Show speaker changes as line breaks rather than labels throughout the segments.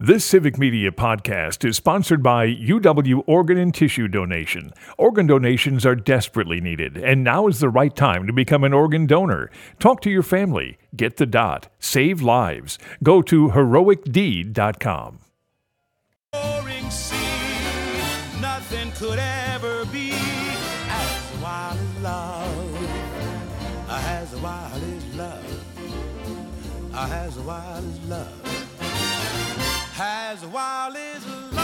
This Civic Media podcast is sponsored by UW Organ and Tissue Donation. Organ donations are desperately needed, and now is the right time to become an organ donor. Talk to your family. Get the dot. Save lives. Go to heroicdeed.com.
Nothing could ever be as wild as love, as wild as love, as wild as love. As wild as love.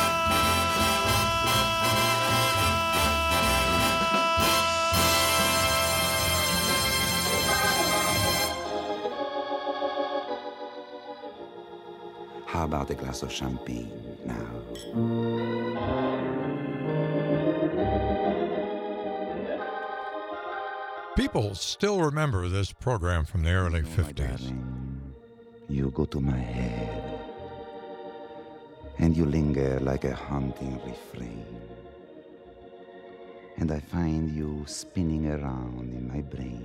How about a glass of champagne now?
People still remember this program from the early 50s.
My darling, you go to my head. And you linger like a haunting refrain. And I find you spinning around in my brain.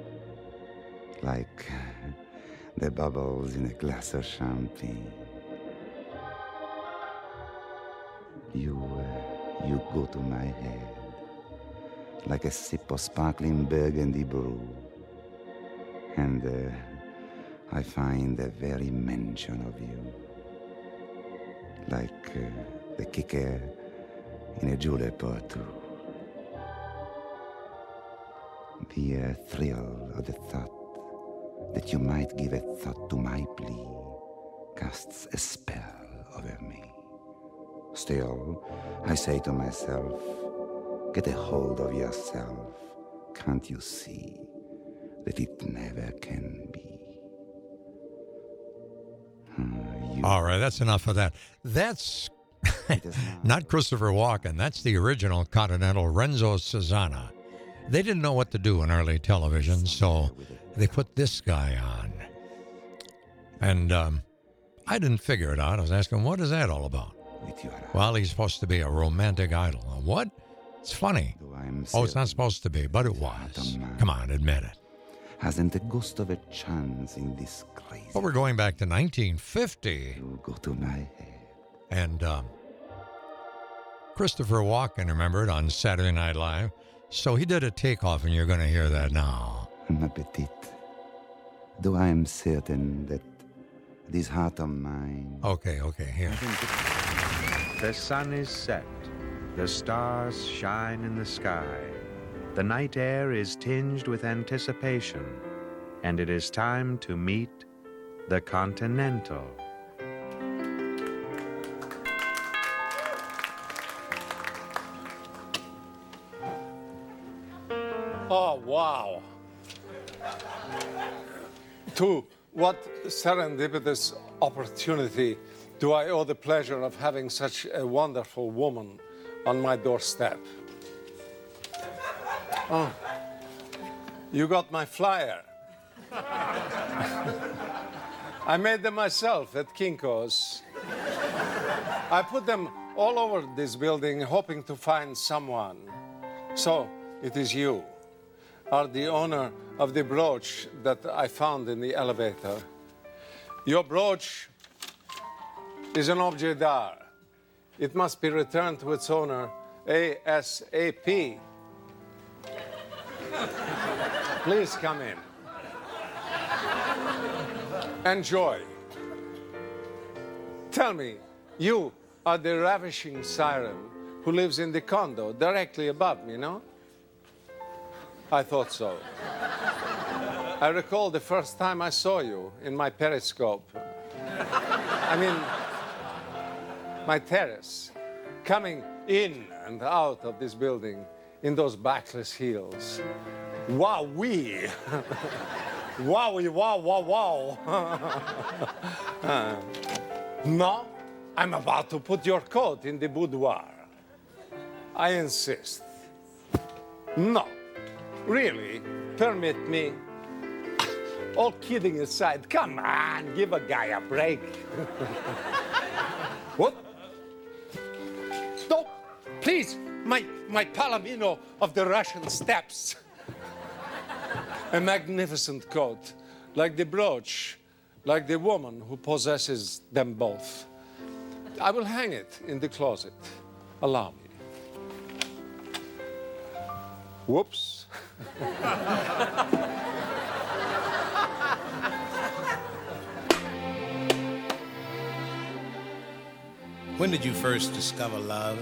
Like the bubbles in a glass of champagne. You go to my head. Like a sip of sparkling burgundy brew. And I find the very mention of you. Like the kicker in a julep or two. The thrill of the thought that you might give a thought to my plea casts a spell over me. Still, I say to myself, get a hold of yourself. Can't you see that it never can be?
All right, that's enough of that. That's not Christopher Walken. That's the original Continental, Renzo Susana. They didn't know what to do in early television, so they put this guy on. And I didn't figure it out. I was asking, what is that all about? Well, he's supposed to be a romantic idol. What? It's funny. Oh, it's not supposed to be, but it was. Come on, admit it.
Hasn't a ghost of a chance in this crazy.
But we're going back to 1950.
You go to my head.
And Christopher Walken, remembered on Saturday Night Live. So he did a takeoff, and you're going to hear that now.
Ma petite, though I am certain that this heart of mine.
Okay, here.
The sun is set. The stars shine in the sky. The night air is tinged with anticipation, and it is time to meet the Continental.
Oh, wow. To what serendipitous opportunity do I owe the pleasure of having such a wonderful woman on my doorstep? Oh, you got my flyer. I made them myself at Kinko's. I put them all over this building, hoping to find someone. So, it is you, are the owner of the brooch that I found in the elevator. Your brooch is an objet d'art. It must be returned to its owner ASAP. Please come in. Enjoy. Tell me, you are the ravishing siren who lives in the condo directly above me, no? I thought so. I recall the first time I saw you in my periscope. I mean, my terrace, coming in and out of this building in those backless heels. Wow-wee. Wowie, wow, wow, wow. No, I'm about to put your coat in the boudoir. I insist. No, really, permit me. All kidding aside, come on, give a guy a break. What? No, please, my Palomino of the Russian steppes. A magnificent coat, like the brooch, like the woman who possesses them both. I will hang it in the closet. Allow me. Whoops.
When did you first discover love?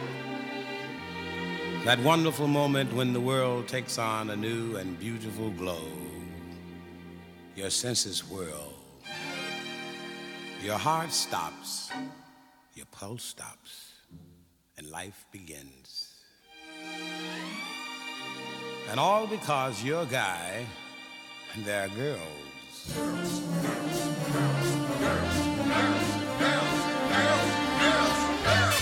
That wonderful moment when the world takes on a new and beautiful glow. Your senses whirl. Your heart stops. Your pulse stops. And life begins. And all because you're a guy and they're girls. Girls, girls, girls, girls, girls, girls, girls, girls, girls.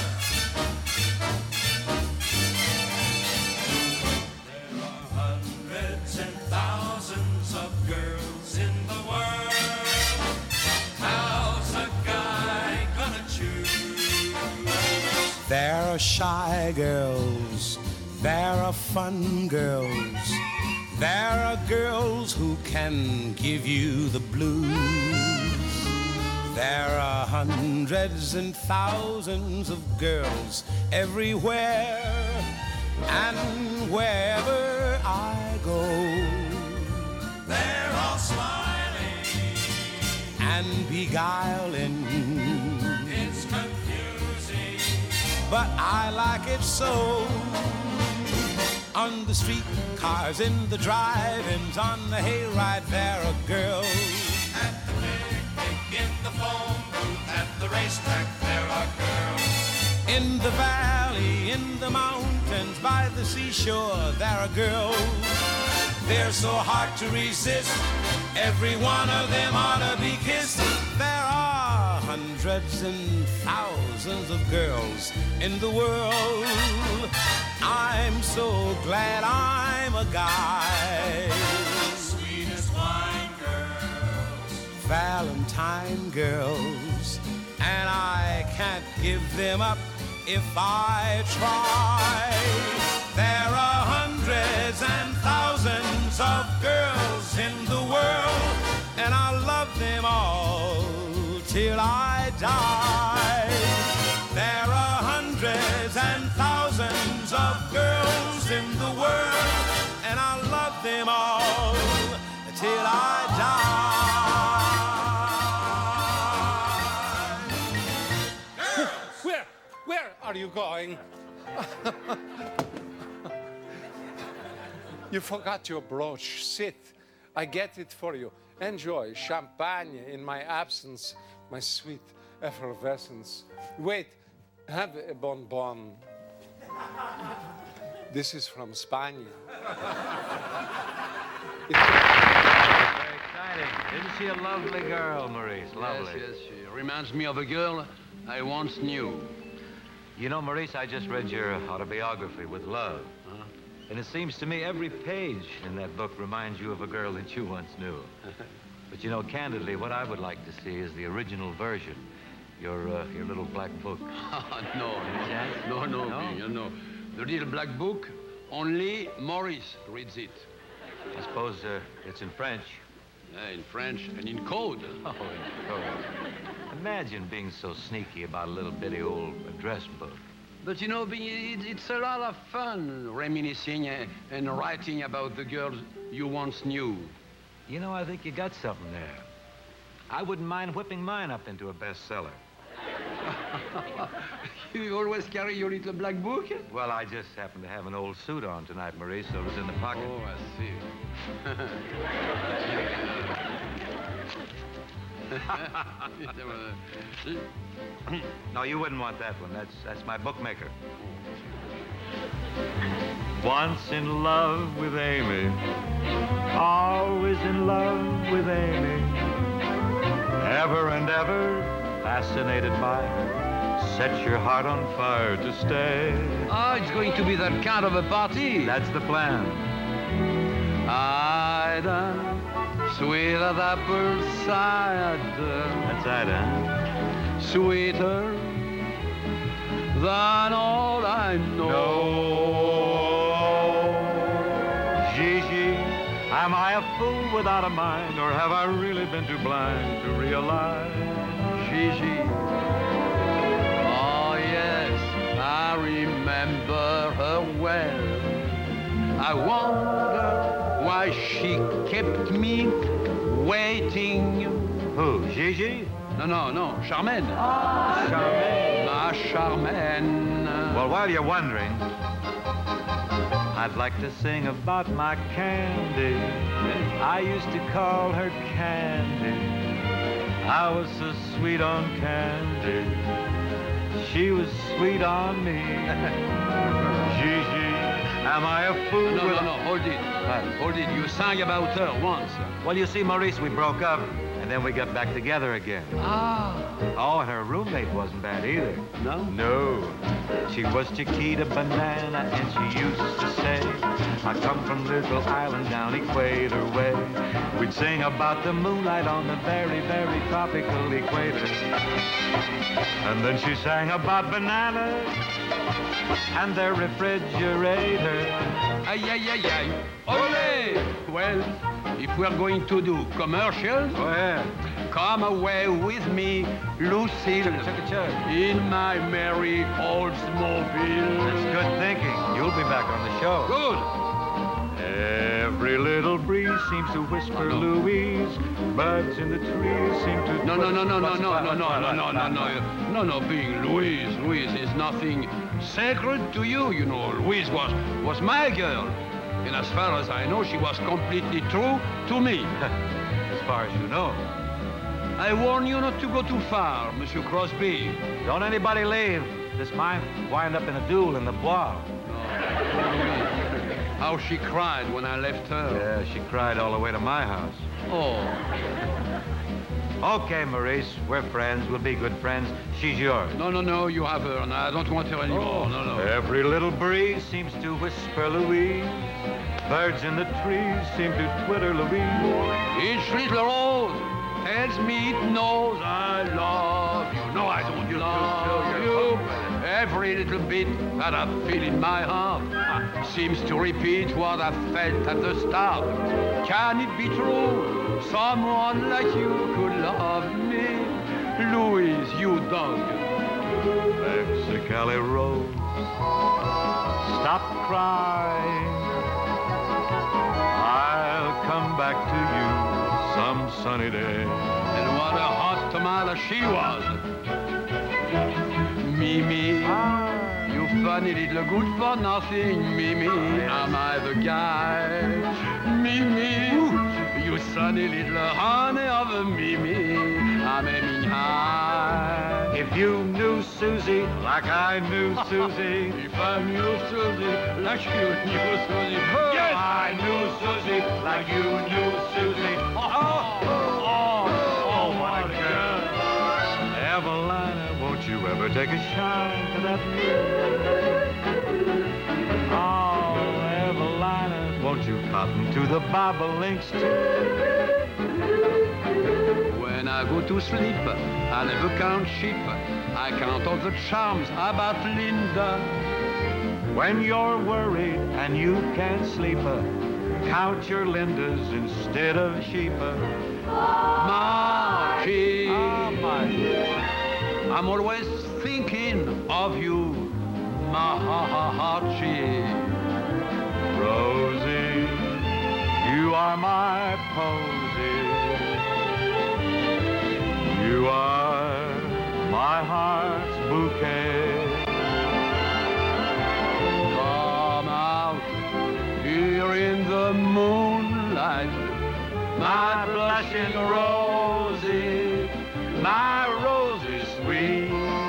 There are hundreds and thousands of girls in the world. How's a guy gonna choose? There are shy girls. There are fun girls. There are girls who can give you the blues. There are hundreds and thousands of girls everywhere. And wherever I go, they're all smiling and beguiling. It's confusing, but I like it so. On the street cars, in the drive-ins, on the hayride, there are girls. At the picnic, in the phone booth, at the racetrack, there are girls. In the valley, in the mountains, by the seashore, there are girls. They're so hard to resist. Every one of them ought to be kissed. There are hundreds and thousands of girls in the world. I'm so glad I'm a guy. Sweetest wine girls, Valentine girls, and I can't give them up if I try. There are hundreds and thousands of girls in the world, and I love them all till I die. There are hundreds and thousands of girls in the world, and I love them all till I die. Girls! Where are you going? You forgot your brooch. Sit. I get it for you. Enjoy champagne in my absence, my sweet effervescence. Wait, have a bonbon. This is from Spain.
Very exciting. Isn't she a lovely girl, Maurice? Lovely.
Yes, she reminds me of a girl I once knew.
You know, Maurice, I just read your autobiography, With Love.
Huh?
And it seems to me every page in that book reminds you of a girl that you once knew. But you know, candidly, what I would like to see is the original version. Your little black book.
No. No. The little black book, only Maurice reads it.
I suppose it's in French.
In French and in code.
Oh, in code. Imagine being so sneaky about a little bitty old address book.
But you know, it's a lot of fun reminiscing and writing about the girls you once knew.
You know, I think you got something there. I wouldn't mind whipping mine up into a bestseller.
You always carry your little black book?
Well, I just happen to have an old suit on tonight, Maurice, so it was in the pocket.
Oh, I see.
No, you wouldn't want that one. That's my bookmaker. Once in love with Amy, always in love with Amy, ever and ever fascinated by her, set your heart on fire to stay.
Oh, it's going to be that kind of a party.
That's the plan.
Ida, sweet as apple cider.
That's Ida.
Sweeter than all I know.
Gigi, am I a fool without a mind, or have I really been too blind to realize? Gigi,
I wonder why she kept me waiting.
Who, Gigi?
No, Charmaine.
Charmaine.
Ma Charmaine.
Well, while you're wondering, I'd like to sing about my Candy. I used to call her Candy. I was so sweet on Candy. She was sweet on me. Gigi, am I a fool?
No, hold it. Hold it. You sang about her once.
Well, you see, Maurice, we broke up, and then we got back together again.
Ah.
Oh, and her roommate wasn't bad either.
No?
No. She was Chiquita Banana, and she used to say, I come from Little Island down Equator Way. We'd sing about the moonlight on the very, very tropical equator. And then she sang about bananas and their refrigerator.
Ay, ay, ay, ay. Ole! Well, if we're going to do commercials,
Go ahead.
come away with me, Lucille, in my merry Oldsmobile.
That's good thinking. You'll be back on the show.
Good.
Every little breeze seems to whisper Louise. Birds in the trees seem to...
No. Being Louise is nothing sacred to you. You know, Louise was my girl. And as far as I know, she was completely true to me.
As far as you know.
I warn you not to go too far, Monsieur Crosby.
Don't anybody leave. This might wind up in a duel in the Bois.
How she cried when I left her.
Yeah, she cried all the way to my house.
Oh.
Okay, Maurice, we're friends. We'll be good friends. She's yours.
No, you have her, and I don't want her anymore. No.
Every little breeze seems to whisper Louise. Birds in the trees seem to twitter Louise.
Each little rose tells me it knows I love you. No, I don't love you. Every little bit that I feel in my heart seems to repeat what I felt at the start. Can it be true? Someone like you could love me. Louise, you dog.
Mexicali Rose, stop crying. I'll come back to you some sunny day.
And what a hot tomato she was. Mimi, you funny little good for nothing. Mimi, am I the guy? Mimi, you sunny little honey of a Mimi, I'm aiming high.
If you knew Susie like I knew Susie,
If I knew Susie like you knew Susie,
yes, I knew Susie like you knew Susie. Oh, what a girl. Evelina, won't you ever take a shine to that moon? Oh, Evelina, won't you cotton to the bobolinks too?
when I go to sleep, I never count sheep. I count all the charms about Linda.
When you're worried and you can't sleep, count your Lindas instead of sheep.
Margie,
Margie.
I'm always thinking of you, Margie.
Rosie, you are my posy. You are my heart's bouquet.
Come out here in the moonlight,
My blushing Rosie, my Rosie sweet.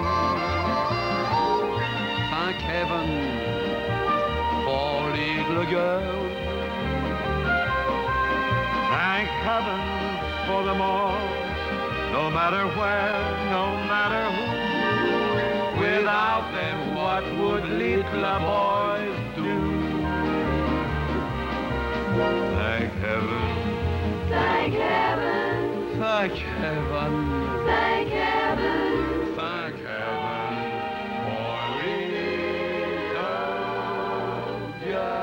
thank heaven for little girls.
Thank heaven for them all, no matter where, no matter who. Without them, what would little boys do? Thank heaven.
Thank heaven,
Thank heaven,
thank heaven.
thank heaven
For little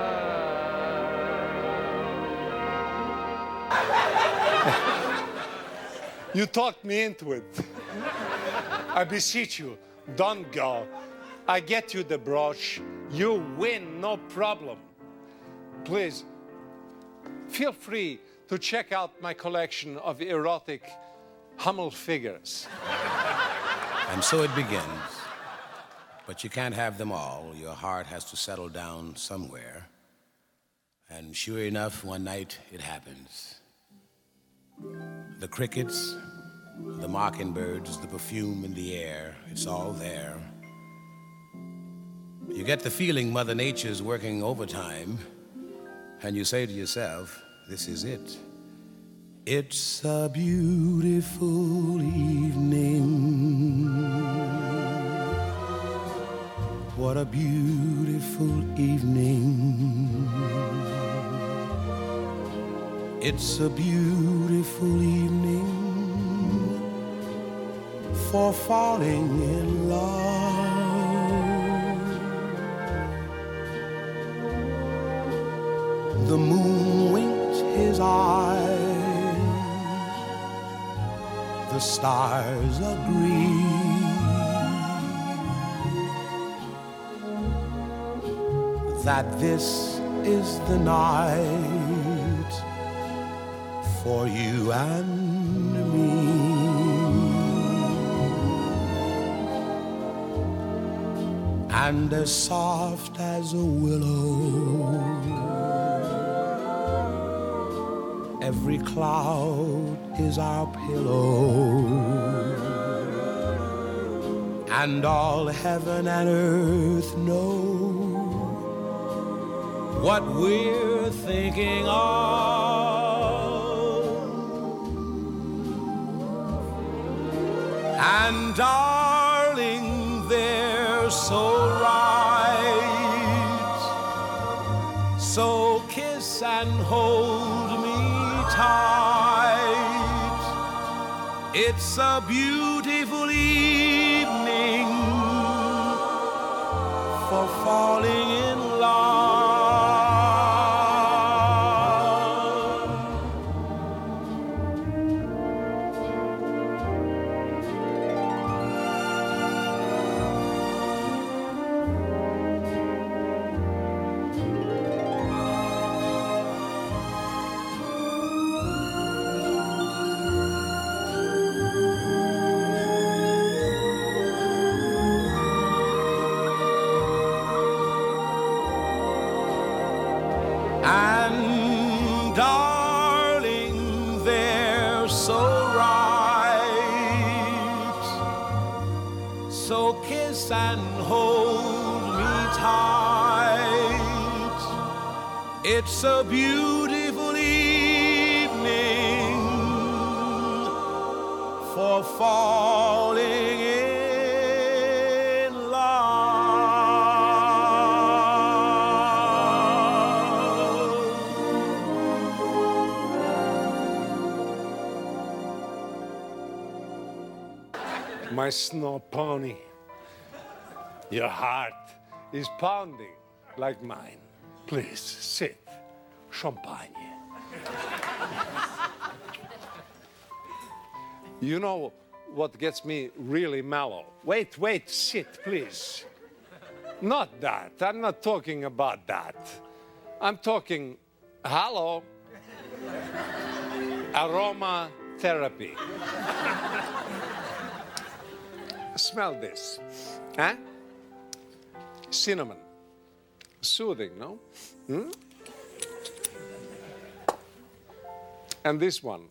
girls.
You talked me into it. I beseech you, don't go. I get you the brooch. You win, no problem. please, feel free to check out my collection of erotic Hummel figures.
And so it begins. But you can't have them all. Your heart has to settle down somewhere. And sure enough, one night it happens. The crickets, the mockingbirds, the perfume in the air, it's all there. You get the feeling Mother Nature's working overtime, and you say to yourself, this is it. It's a beautiful evening. What a beautiful evening. It's a beautiful evening for falling in love. The moon winked his eyes. The stars agreed that this is the night for you and me. And as soft as a willow, every cloud is our pillow, and all heaven and earth know what we're thinking of. And darling, they're so right, so kiss and hold me tight. It's a beautiful evening for falling in love. And darling, they're so right, so kiss and hold me tight. It's a beautiful evening for falling in
My snow pony, your heart is pounding like mine. Please sit. Champagne. You know what gets me really mellow? Wait, sit, please. Not that. I'm not talking about that. I'm talking, hello, aromatherapy. Smell this, huh? Cinnamon. Soothing, no? Hmm? And this one,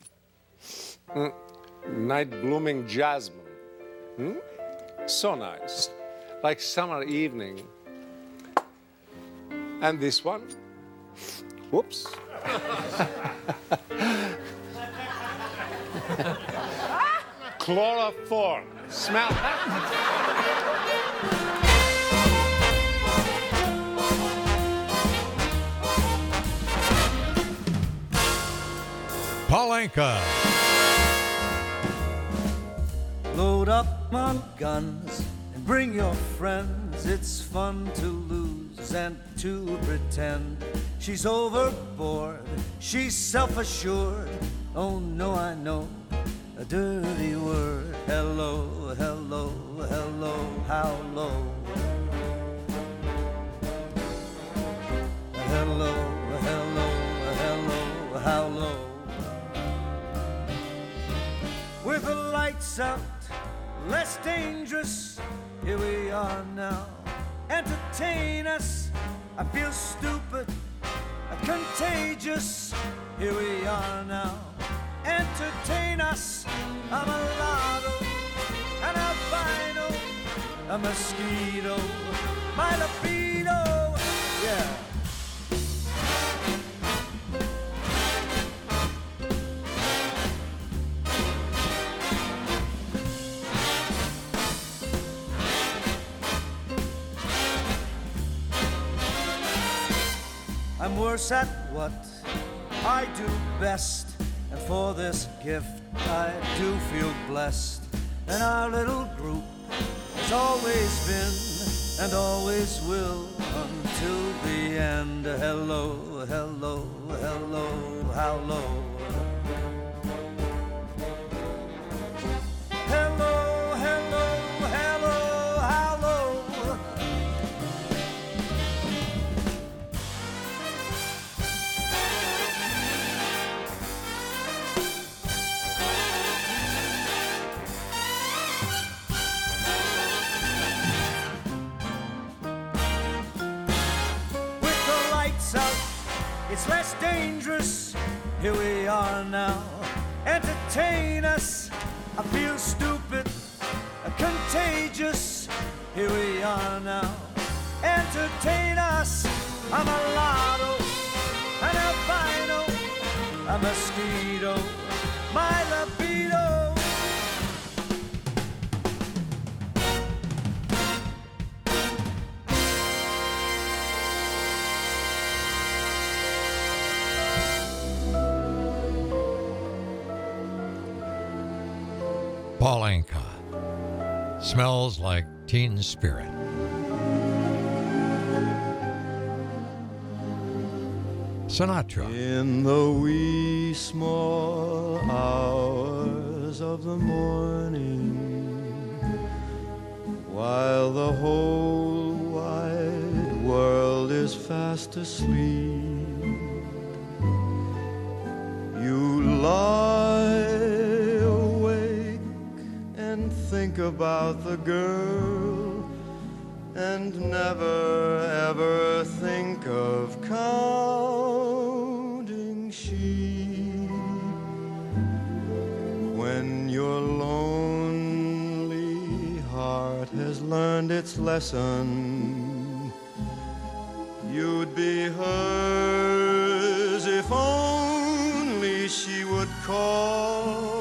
night blooming jasmine. Hmm? So nice, like summer evening. And this one, whoops. Chloroform. Smell that?
Paul Anka.
Load up on guns and bring your friends. It's fun to lose and to pretend. She's overboard, she's self-assured. Oh no, I know a dirty word. Hello, hello, hello, how low? Hello, lights out, less dangerous. Here we are now. Entertain us. I feel stupid, contagious. Here we are now. Entertain us. I'm a lotto, an albino, a mosquito, my libido. Yeah. I'm worse at what I do best, and for this gift I do feel blessed. And our little group has always been and always will until the end. Hello, hello, hello, how low. Hello, hello, hello, how low. It's less dangerous. Here we are now. Entertain us. I feel stupid, contagious. Here we are now. Entertain us. I'm a lotto, an albino, a mosquito, my libido.
Paul Anka. Smells like Teen Spirit. Sinatra.
In the wee small hours of the morning, while the whole wide world is fast asleep, you lie think about the girl and never ever think of counting sheep. When your lonely heart has learned its lesson, you'd be hers if only she would call.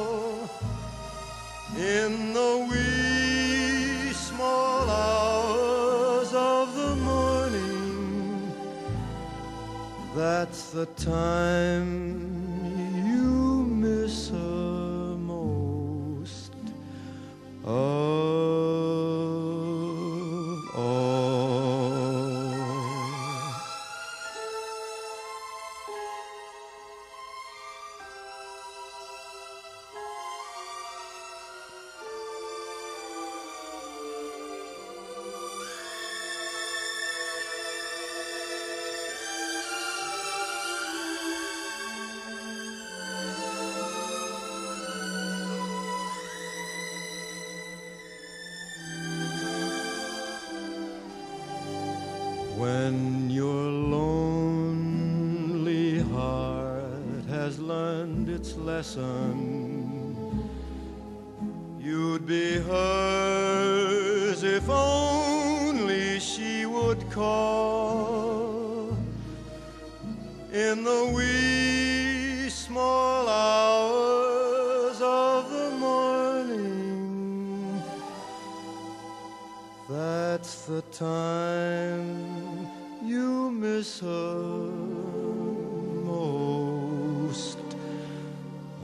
In the wee small hours of the morning, that's the time you miss her most of all. When your lonely heart has learned its lesson, you'd be hers if only she would call. In the wee small hours of the morning, that's the time you miss her most of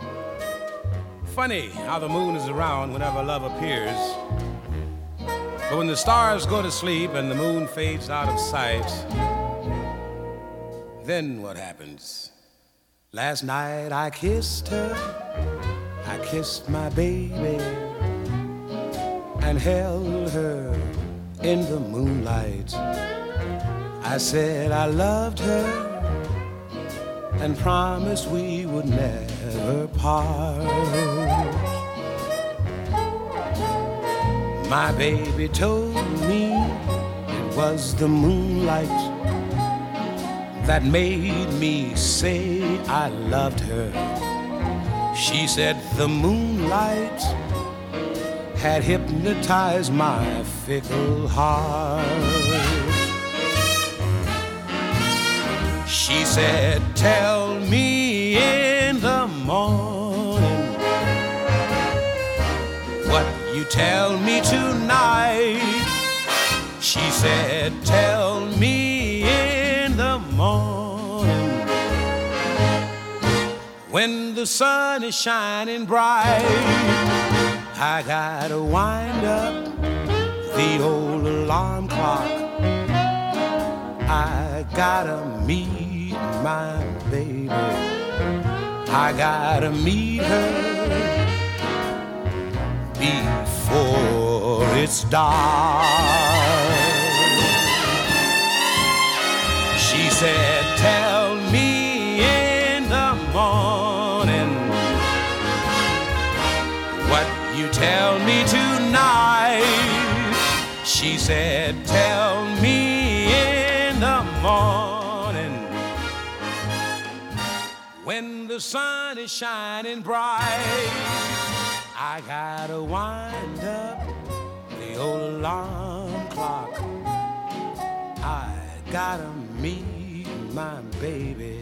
Funny how the moon is around whenever love appears.
But when the stars go to sleep and the moon fades out of sight, then what happens? Last night I kissed her, I kissed my baby, and held her in the moonlight. I said I loved her and promised we would never part. My baby told me it was the moonlight that made me say I loved her. She said the moonlight had hypnotized my fickle heart. She said, tell me in the morning what you tell me tonight. She said, tell me in the morning when the sun is shining bright. I gotta wind up the old alarm clock. I gotta meet my baby. I gotta meet her before it's dark. She said, tell me in the morning what you tell me tonight. She said, tell me in the morning when the sun is shining bright. I gotta wind up the old alarm clock. I gotta meet my baby.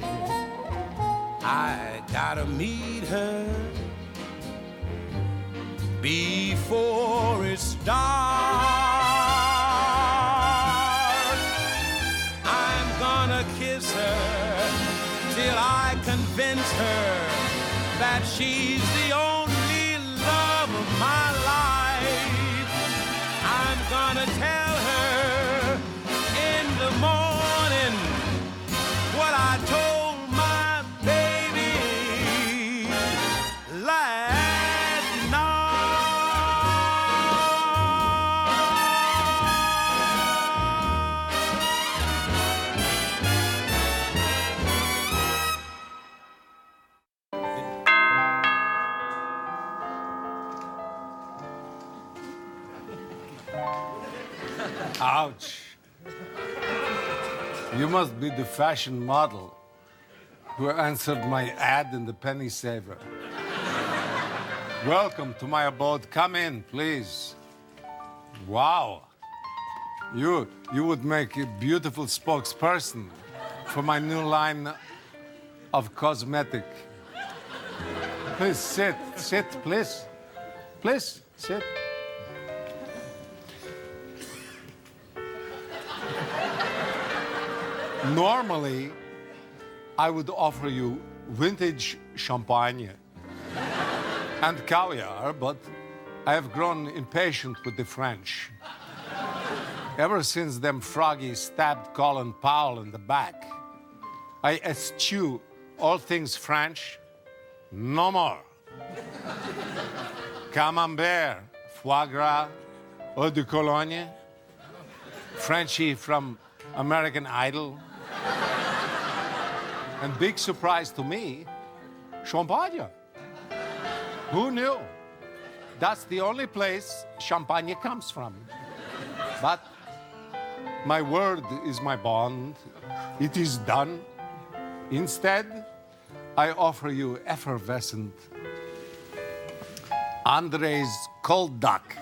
I gotta meet her before it's dark. I'm gonna kiss her till I convince her that she's the only love of my life. I'm gonna tell her in the morning what I told my baby last
Ouch. You must be the fashion model who answered my ad in the Penny Saver. Welcome to my abode. Come in, please. Wow. You would make a beautiful spokesperson for my new line of cosmetic. Please sit, please. Please, sit. Normally, I would offer you vintage champagne and caviar, but I have grown impatient with the French. Ever since them froggies stabbed Colin Powell in the back, I eschew all things French. No more. Camembert, foie gras, eau de Cologne, Frenchie from American Idol. And big surprise to me, champagne. Who knew? That's the only place champagne comes from. But my word is my bond. It is done. Instead, I offer you effervescent Andre's cold duck.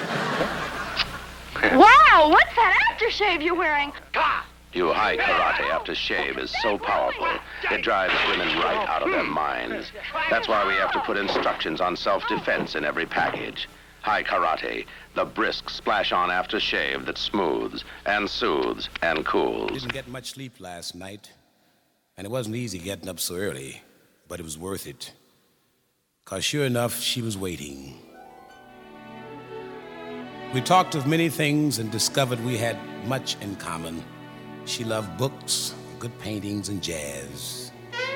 Wow, what's that aftershave you're wearing?
You high karate aftershave is so powerful, it drives women right out of their minds. That's why we have to put instructions on self-defense in every package. High karate, the brisk splash-on aftershave that smooths and soothes and cools.
Didn't get much sleep last night, and it wasn't easy getting up so early, but it was worth it. 'Cause sure enough, she was waiting.
We talked of many things and discovered we had much in common. She loved books, good paintings, and jazz.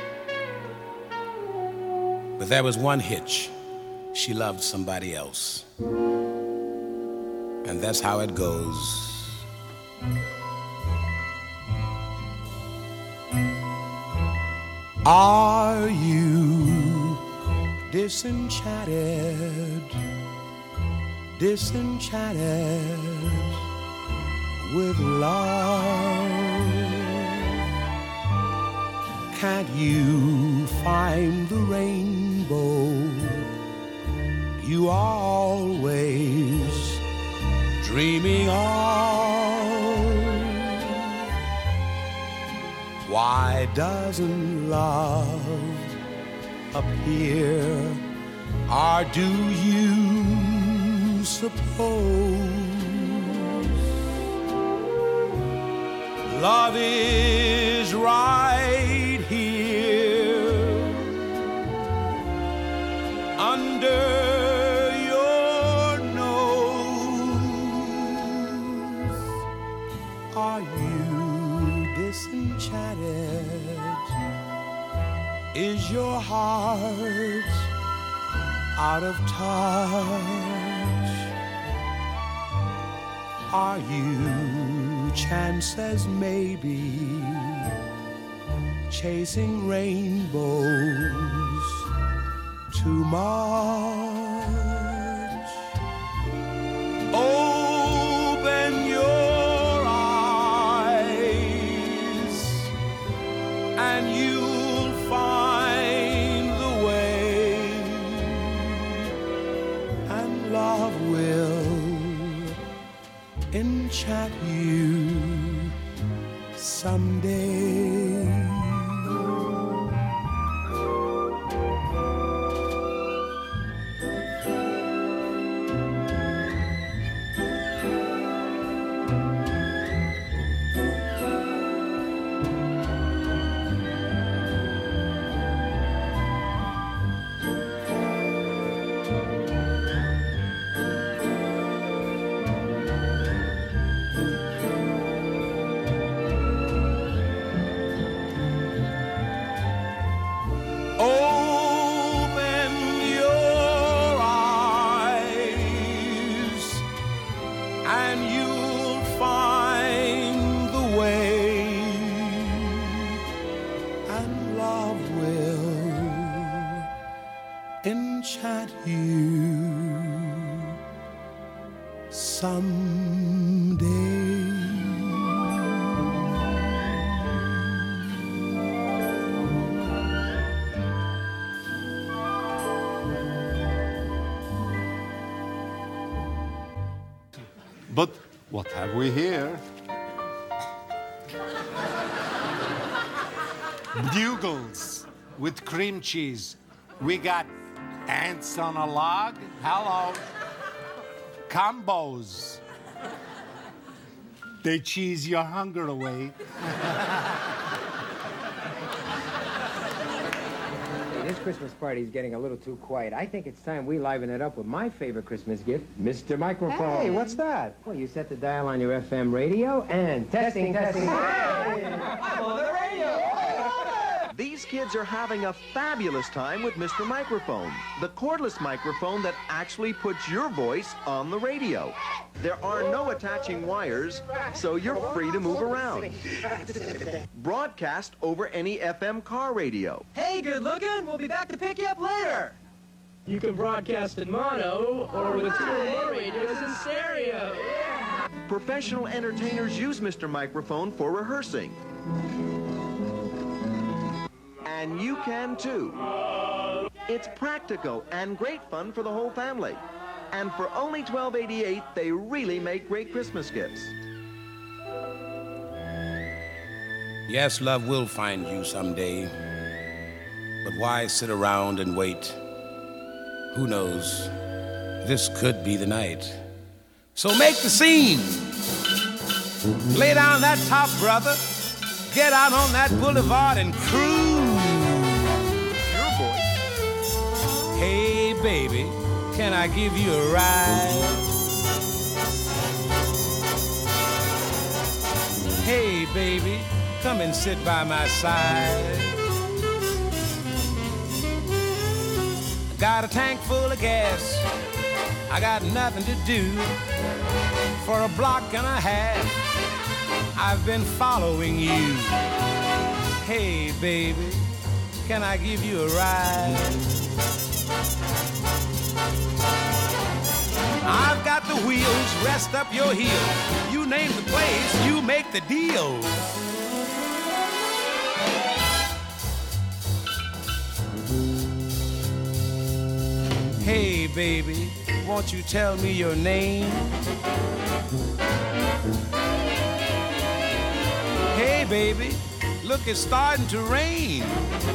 But there was one hitch. She loved somebody else. And that's how it goes.
Are you disenchanted, disenchanted with love? Can't you find the rainbow you are always dreaming of? Why doesn't love appear, or do you suppose love is right here under your nose? Are you disenchanted? Is your heart out of touch? Are you, chances maybe, chasing rainbows too much? Open your eyes and you'll find the way, and love will enchant you someday. Enchant you someday.
But what have we here? Bugles with cream cheese. We got ants on a log. Hello. Combos. They cheese your hunger away.
This Christmas party's getting a little too quiet. I think it's time we liven it up with my favorite Christmas gift, Mr. Microphone.
Hey, what's that?
Well, you set the dial on your FM radio and testing.
Hey!
I'm on the radio.
These kids are having a fabulous time with Mr. Microphone, the cordless microphone that actually puts your voice on the radio. There are no attaching wires, so you're free to move around. Broadcast over any FM car radio.
Hey, good looking. We'll be back to pick you up later. You can broadcast in mono or with two or more radios in stereo.
Professional entertainers use Mr. Microphone for rehearsing. And you can too. It's practical and great fun for the whole family. And for only $12.88, they really make great Christmas gifts.
Yes, love will find you someday. But why sit around and wait? Who knows? This could be the night. So make the scene. Lay down that top, brother. Get out on that boulevard and cruise. Your voice. Hey, baby, can I give you a ride? Hey, baby, come and sit by my side. Got a tank full of gas, I got nothing to do. For a block and a half, I've been following you. Hey, baby, can I give you a ride? I've got the wheels, rest up your heels. You name the place, you make the deal. Hey, baby, won't you tell me your name? Hey, baby, look, it's starting to rain.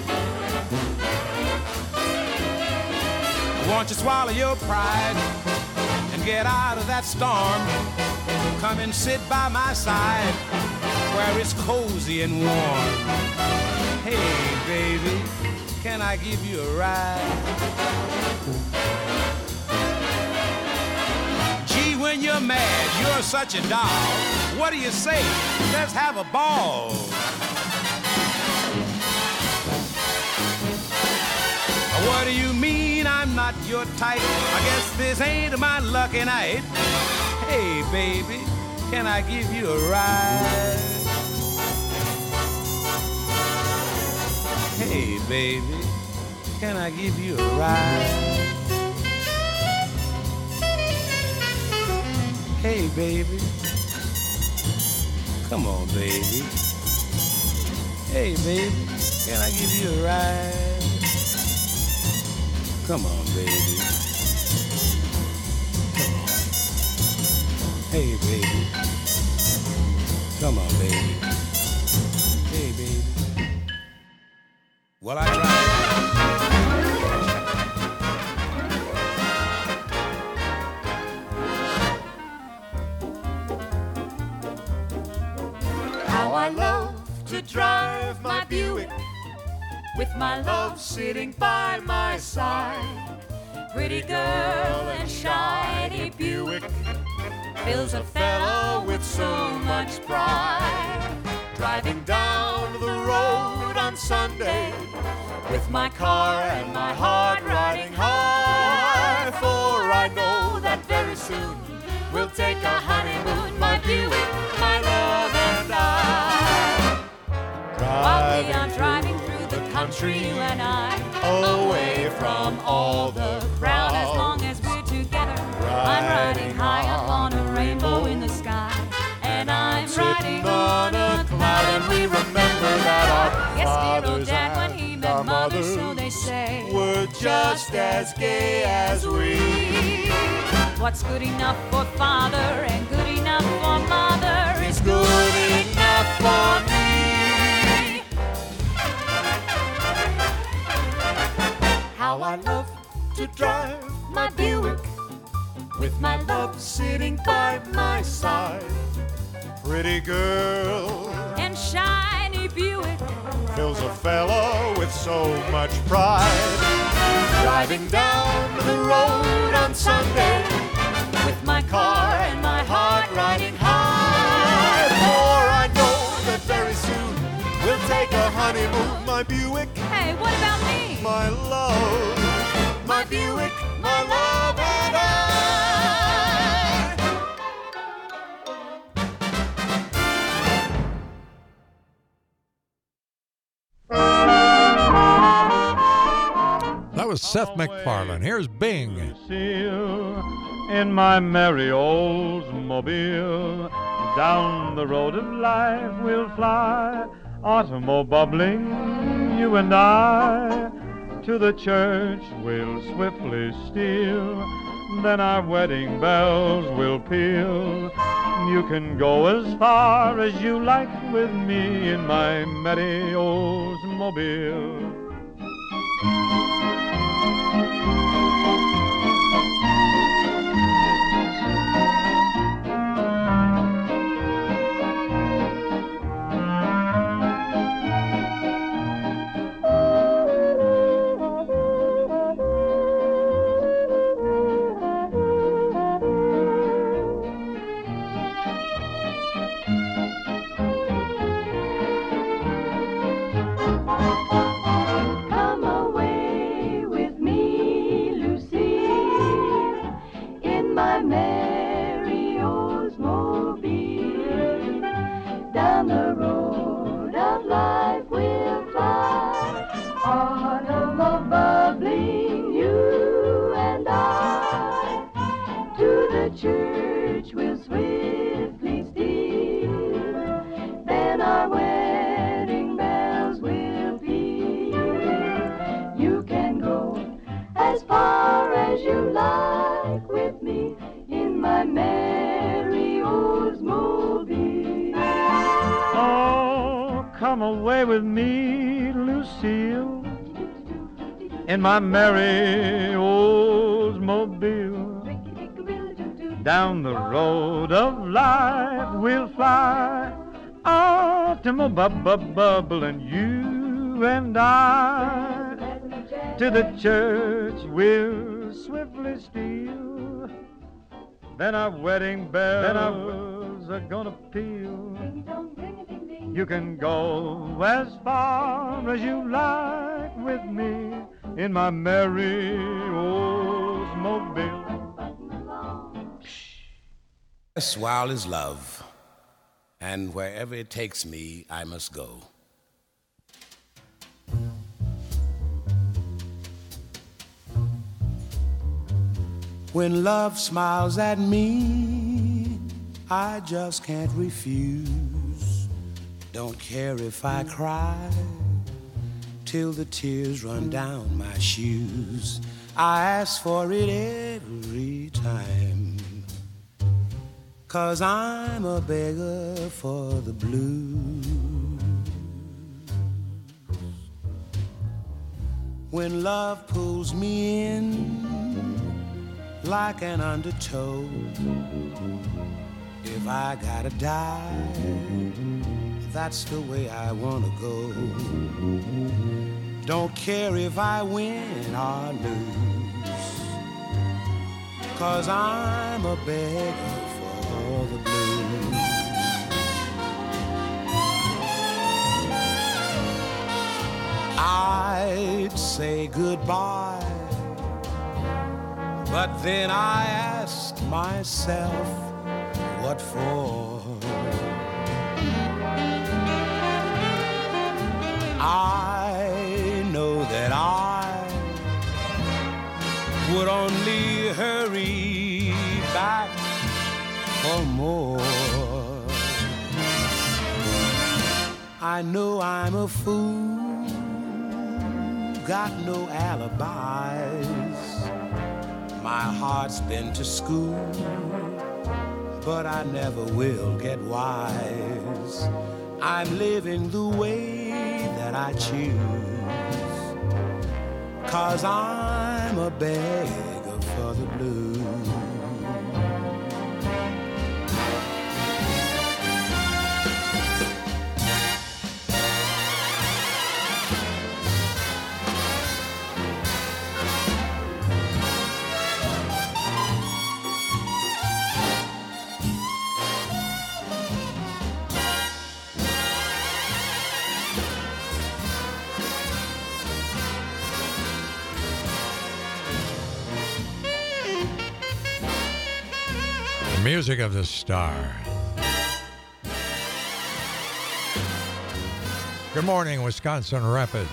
Won't you swallow your pride and get out of that storm? Come and sit by my side where it's cozy and warm. Hey, baby, can I give you a ride? Gee, when you're mad, you're such a doll. What do you say? Let's have a ball. What do you mean I'm not your type? I guess this ain't my lucky night. Hey, baby, can I give you a ride? Hey, baby, can I give you a ride? Hey, baby, come on, baby. Hey, baby, can I give you a ride? Come on, baby. Come on. Hey, baby. Come on, baby. Hey, baby. Well, I tried.
How I love to drive my Buick, with my love sitting by my side. Pretty girl and shiny Buick fills a fellow with so much pride. Driving down the road on Sunday with my car and my heart riding high. For I know that very soon we'll take a honeymoon, my Buick, my love and I. While we are driving through the country, you and I, away from all the crowd. As long as we're together, I'm riding high up on a rainbow in the sky, and I'm riding on a cloud. And we remember that our yes, dear old dad, when he met mother, so they say, were just as gay as we. What's good enough for father and good enough for mother is good enough for me. How I love to drive my Buick, with my love sitting by my side.
Pretty girl
and shiny Buick
fills a fellow with so much pride.
Driving down the road on Sunday with my car and my heart riding high.
For I know that very soon we'll take a honeymoon, my Buick.
Hey, what about me?
My love,
my Buick, my love and I.
That was Seth MacFarlane. Here's Bing.
In my merry Oldsmobile, down the road of life we'll fly, automobile bubbling, you and I. To the church we'll swiftly steal, then our wedding bells will peal. You can go as far as you like with me in my merry Oldsmobile.
you like with me in my merry Oldsmobile.
Oh, come away with me, Lucille, in my merry Oldsmobile. Down the road of life we'll fly, automobile and you and I. To the church we'll swiftly steal, then our wedding bells are gonna peal. You can go as far as you like with me in my merry Oldsmobile.
Yes, wild is love, and wherever it takes me, I must go. When love smiles at me, I just can't refuse. Don't care if I cry till the tears run down my shoes. I ask for it every time, 'cause I'm a beggar for the blues. When love pulls me in like an undertow, if I gotta die, that's the way I wanna go. Don't care if I win or lose, 'cause I'm a beggar for the blues. I'd say goodbye, but then I ask myself, what for? I know that I would only hurry back for more. I know I'm a fool, got no alibis. My heart's been to school, but I never will get wise. I'm living the way that I choose, 'cause I'm a beggar for the blues.
Music of the Stars. Good morning, Wisconsin Rapids.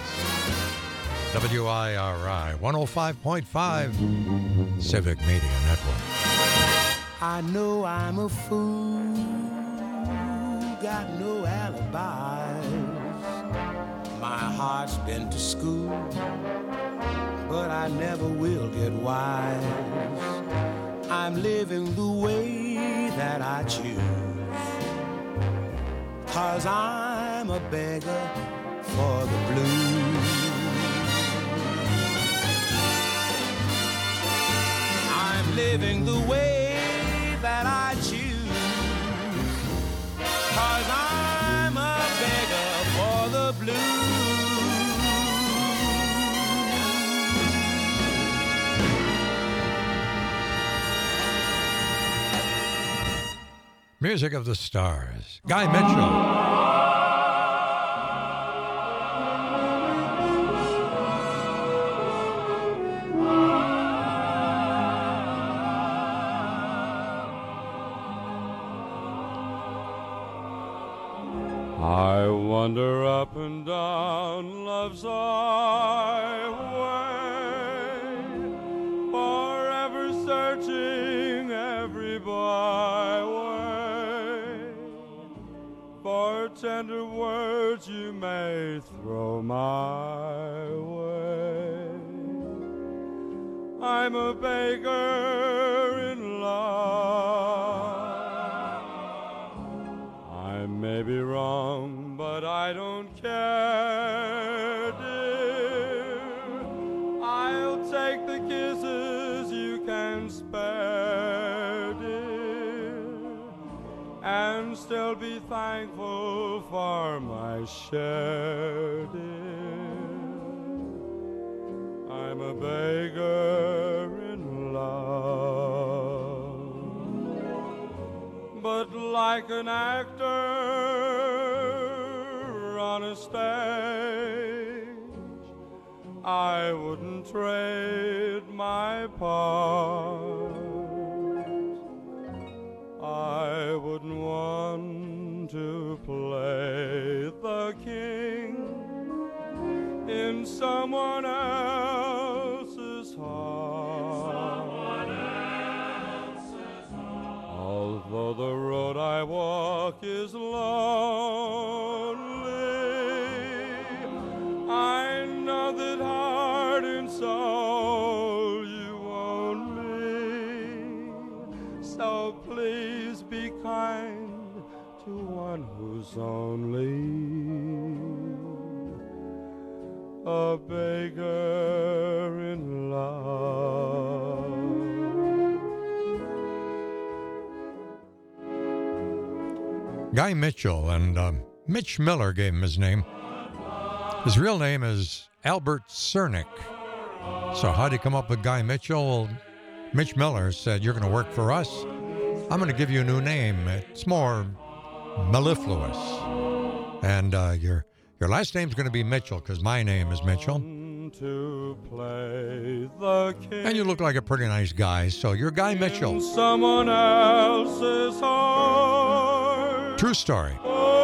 WIRI 105.5 Civic Media Network.
I know I'm a fool, got no alibis. My heart's been to school, but I never will get wise. I'm living the way that I choose, 'cause I'm a beggar for the blues. I'm living the way that I choose, 'cause I'm a beggar for the blues.
Music of the Stars. Guy Mitchell.
I wander up and down love's highway, forever searching every byway for tender words you may throw my way. I I'm a beggar in love. I may be wrong, but I don't care, dear. I'll take the kisses you can spare, dear, and still be thankful for my share, dear. I'm a beggar in love, but like an actor on a stage, I wouldn't trade my part. I wouldn't want to play the king in someone else's heart. Although the road I walk is lonely, I know that heart and soul you own me. So please be kind to one who's only a beggar in love.
Guy Mitchell, and Mitch Miller gave him his name. His real name is Albert Cernick. So how'd he come up with Guy Mitchell? Well, Mitch Miller said, "You're going to work for us. I'm going to give you a new name. It's more mellifluous. And your last name's going to be Mitchell, because my name is Mitchell.
To play the king.
And you look like a pretty nice guy, so you're Guy Mitchell."
Someone else's heart.
True story.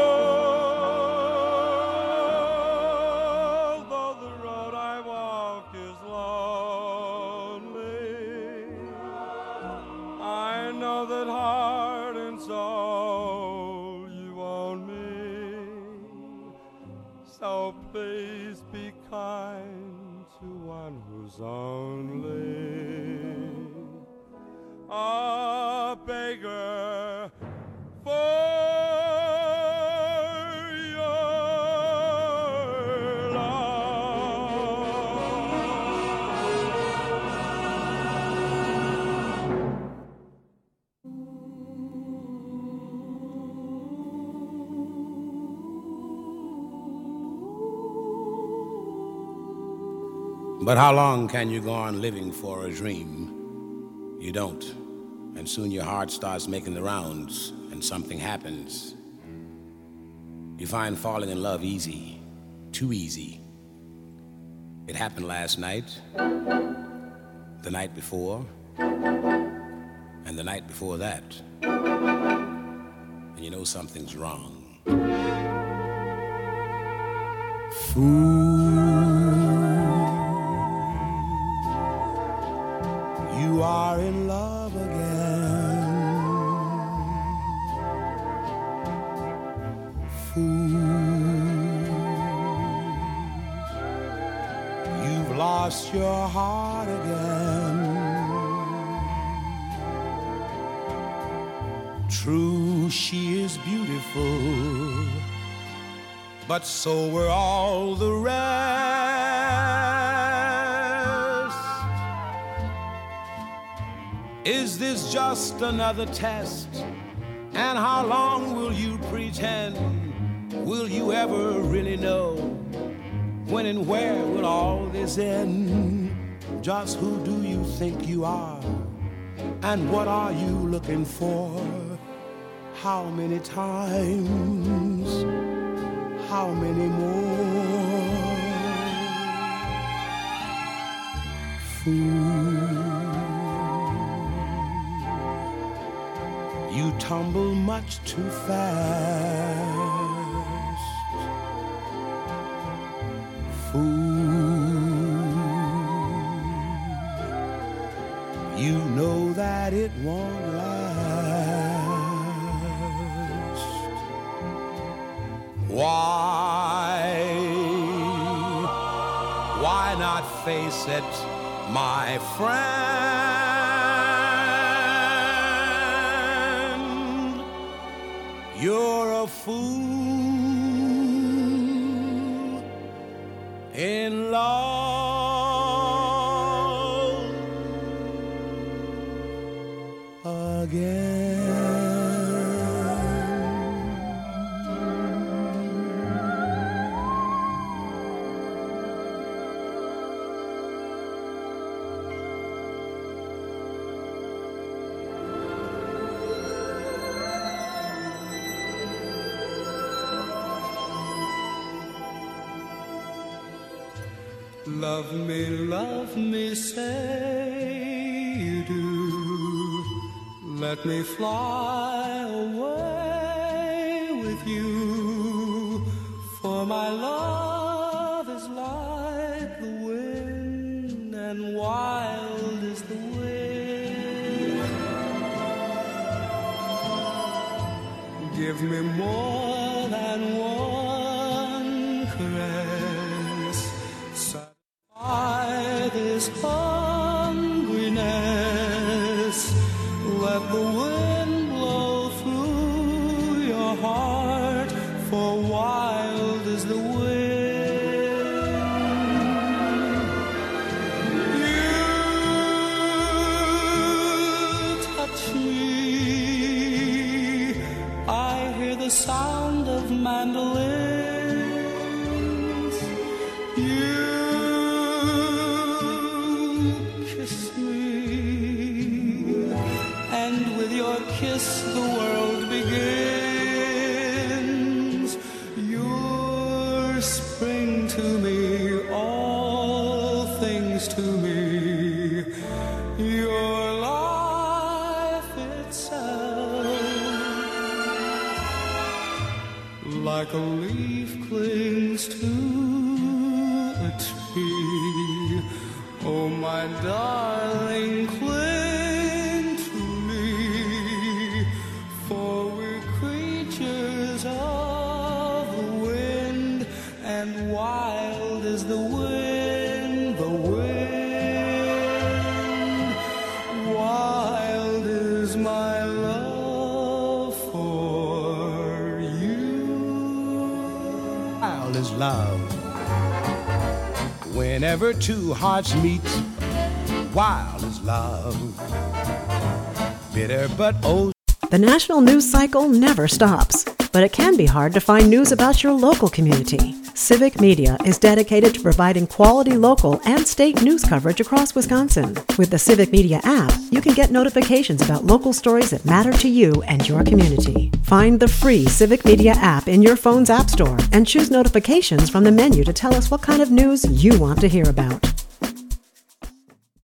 Although the road I walk is lonely, I know that heart and soul you own me. So please be kind to one who's only a beggar for your
But how long can you go on living for a dream? You don't. And soon your heart starts making the rounds, and something happens. You find falling in love easy, too easy. It happened last night, the night before, and the night before that. And you know something's wrong.
Fool, you are in love again. Fool, you've lost your heart again. True, she is beautiful, but so were all the rest. Is this just another test? And how long will you pretend? Will you ever really know? When and where will all this end? Just who do you think you are? And what are you looking for? How many times? How many more? Fool, you tumble much too fast. Fool, you know that it won't last. Why not face it my friend. You're a fool in love again. Love me, say you do. Let me fly away with you, for my love is like the wind, and wild is the wind. Give me more than one caress. This hungriness, let the wind blow through your heart, for wild is the wind. You touch me, I hear the sound of mandolins. You kiss, the world begins. You're spring to me, all things to me. Your life itself, like a leaf clings to a tree. Oh, my darling, cling to me. For we're creatures of the wind, and wild is the wind, the wind. Wild is my love for you.
Wild is love. Whenever two hearts meet, wild is love. Bitter but oh.
The national news cycle never stops, but it can be hard to find news about your local community. Civic Media is dedicated to providing quality local and state news coverage across Wisconsin. With the Civic Media app, you can get notifications about local stories that matter to you and your community. Find the free Civic Media app in your phone's app store and choose notifications from the menu to tell us what kind of news you want to hear about.